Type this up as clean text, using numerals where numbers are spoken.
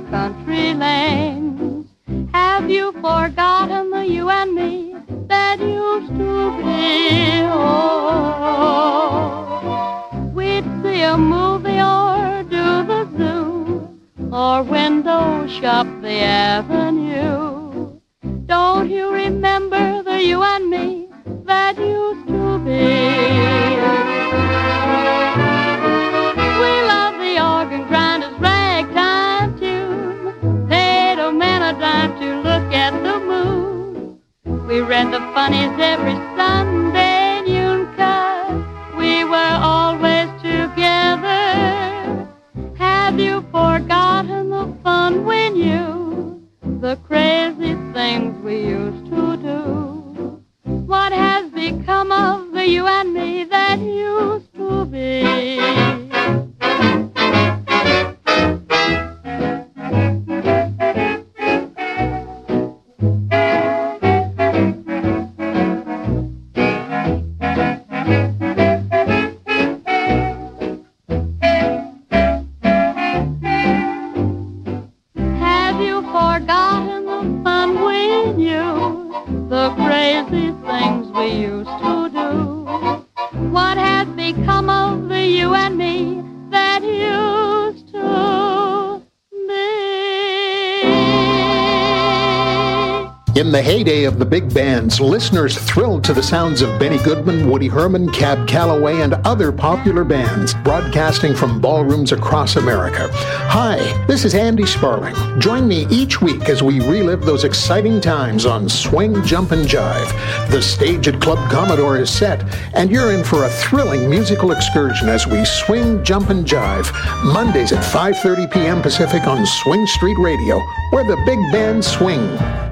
country lanes. Have you forgotten the you and me that used to be? Oh, we'd see a movie or do the zoo, or window shop the avenue. Don't you remember the you and me that used to be? We love the organ grinder's ragtime tune, paid a man a dime to look at the moon. We read the funnies every Sunday noon 'cause we were always together. Have you forgotten the fun we knew, the crazy things we used to do? What has become of the you and me that used to be? Have you forgotten the fun we knew, the crazy things we used to do? What has become of the you and me that used to be? In the heyday of the big bands, listeners thrilled to the sounds of Benny Goodman, Woody Herman, Cab Calloway, and other popular bands broadcasting from ballrooms across America. Hi, this is Andy Sparling. Join me each week as we relive those exciting times on Swing, Jump, and Jive. The stage at Club Commodore is set, and you're in for a thrilling musical excursion as we swing, jump, and jive. Mondays at 5:30 p.m. Pacific on Swing Street Radio, where the big bands swing.